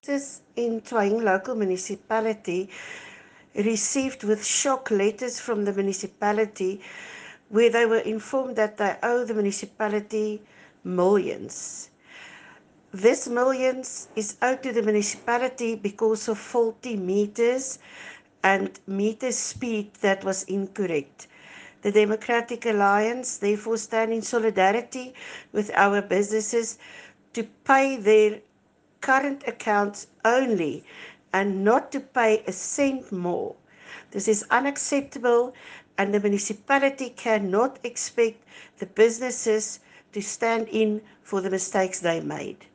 Businesses in Twaing local municipality received with shock letters from the municipality where they were informed that they owe the municipality millions. This millions is owed to the municipality because of faulty meters and meter speed that was incorrect. The Democratic Alliance therefore stand in solidarity with our businesses to pay their current accounts only and not to pay a cent more. This is unacceptable, and the municipality cannot expect the businesses to stand in for the mistakes they made.